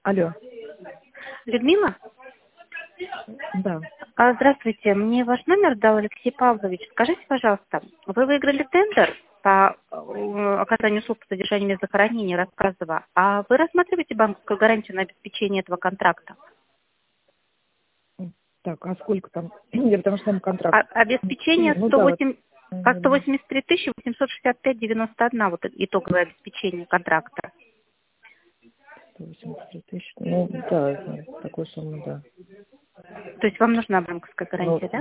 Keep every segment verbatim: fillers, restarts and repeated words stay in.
Алло, Людмила? да. А, Здравствуйте, мне ваш номер дал Алексей Павлович. Скажите, пожалуйста, вы выиграли тендер по э, оказанию услуг по содержанию мест захоронения Рассказово, а вы рассматриваете банковскую гарантию на обеспечение этого контракта? Так, а сколько там? Я потому что там контракт. А, обеспечение Ну сто да, вот. восемь, по Мгм. сто восемьдесят три тысячи восемьсот шестьдесят пять девяносто один вот итоговое обеспечение контракта. сто восемьдесят три тысячи. Ну да, это такой суммы, да. То есть вам нужна банковская Ну, гарантия, да?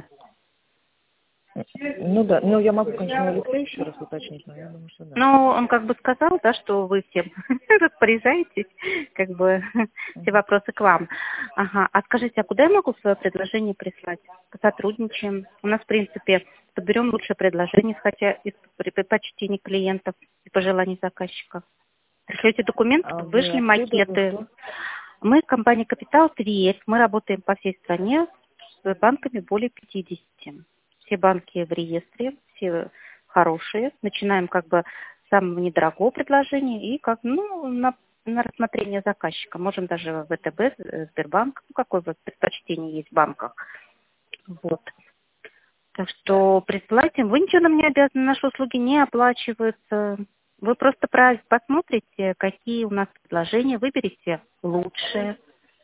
ну да, ну я могу, конечно, у Алексея еще раз уточнить, но я думаю, что да. Ну, он как бы сказал, да, что вы всем распоряжаетесь, как бы все Мгм. вопросы к вам. Ага. А скажите, а куда я могу свое предложение прислать? Сотрудничаем. У нас, в принципе, подберем лучшее предложение, хотя из предпочтений клиентов и пожеланий заказчика. Пришлете документы, А вы вышли откуда, вы макеты. кто? Мы, компания «Капитал», Тверь, мы работаем по всей стране с банками более пятидесяти. Все банки в реестре, все хорошие. Начинаем как бы с самого недорогого предложения и как, ну, на, на рассмотрение заказчика. Можем даже вэ тэ бэ, э, Сбербанк, ну, какое вот предпочтение есть в банках. Вот. Так что присылайте. Вы ничего нам не обязаны, наши услуги не оплачиваются. Вы просто про- посмотрите, какие у нас предложения, выберите лучшее.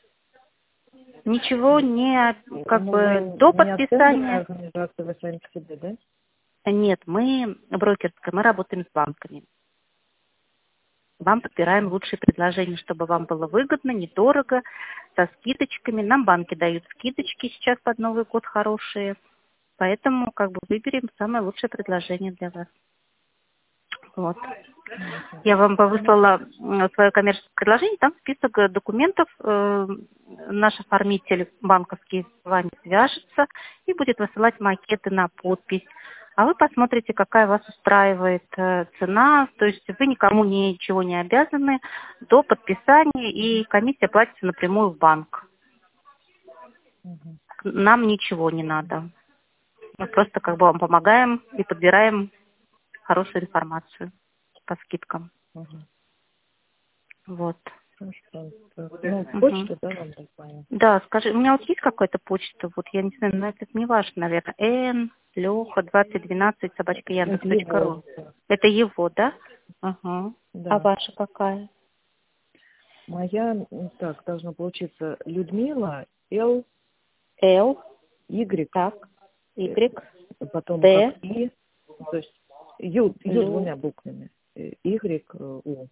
Ничего не, как Ну вы бы, до не от тендерной подписания. организации, вы сами по себе, да? Нет, мы брокерская, мы работаем с банками. Вам подбираем лучшие предложения, чтобы вам было выгодно, недорого, со скидочками. Нам банки дают скидочки сейчас под Новый год хорошие. Поэтому как бы выберем самое лучшее предложение для вас. Вот. Мгм. Я вам Ну, выслала свое коммерческое предложение, там список э, документов. э, Наш оформитель банковский с вами свяжется и будет высылать макеты на подпись. А вы посмотрите, какая вас устраивает э, цена. То есть вы никому ничего не обязаны до подписания, и комиссия платится напрямую в банк. мгм. Нам ничего не надо. Мы просто как бы вам помогаем и подбираем хорошую информацию по скидкам. Мгм. Вот. Хорошо. Так, ну, Мгм. почту, да, вам так понятно? Да, скажи, у меня вот есть какая-то почта, вот я не знаю, но это не важно, наверное. Н, Леха, двадцать двенадцать, собачка Это Яндекс точка его, ру. да. Это его, да? Ага. А Да. ваша какая? Моя, м, так, должно получиться Людмила, Л, Л, Y, так, э, Y, потом как Д, И, то есть Ю, Ю Лю, двумя буквами, э, Y, э, У.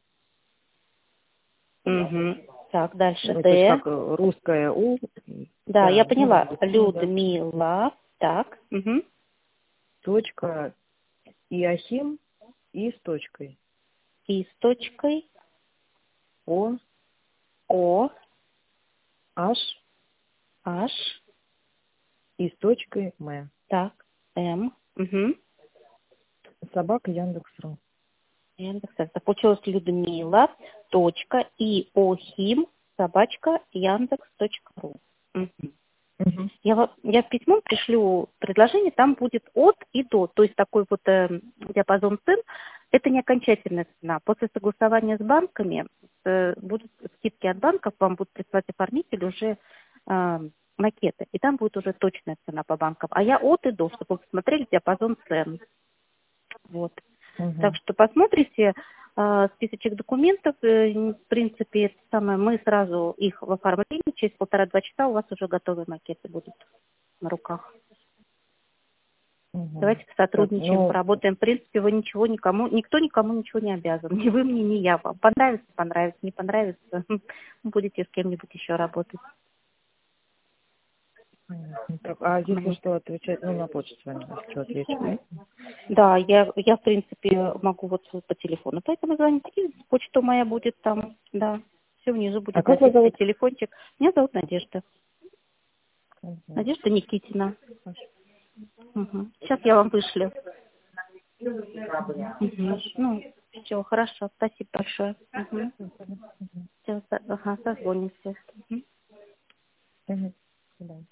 угу. Так, дальше Ну, то есть Д. как э, русская У, и- Да, я да, ну, поняла. Людмила, да, Людмила, так, угу. точка, Иохим, И с точкой, И с точкой, О, О, H, H, И с точкой, М. так, М, угу. Собака Яндекс.ру. Яндекс. Это получилось Людмила, точка, иохим, собачка, Яндекс, точка ру. Мгм. Угу. Я, ва- я в письмо пришлю предложение, там будет от и до, то есть такой вот э, диапазон цен. Это не окончательная цена. После согласования с банками э, будут скидки от банков, вам будут прислать оформитель уже э, макеты, и там будет уже точная цена по банкам. А я от и до, чтобы вы посмотрели диапазон цен. Вот. Так Угу. что посмотрите э, списочек документов. Э, в принципе, это самое, мы сразу их в оформлении, через полтора-два часа у вас уже готовые макеты будут на руках. Угу. Давайте Так, сотрудничаем, ну, поработаем. В принципе, вы ничего никому, никто никому ничего не обязан. Ни вы мне, ни я вам. Понравится, понравится, не понравится, будете с кем-нибудь еще работать. понятно. Так, а если Вот. что, отвечать, ну, на почту с вами, если что, отвечу. Да, я, я, в принципе, могу вот по телефону. Поэтому звоните, и почта моя будет там, да. Все внизу А будет как вас написано, зовут? телефончик. Меня зовут Надежда. Угу. Надежда Никитина. Мгм. Сейчас я вам вышлю. Угу. Мгм. Хорошо. Ну, все, хорошо. Спасибо большое. Угу. Угу. Все, ага, созвонимся. Мгм. Угу.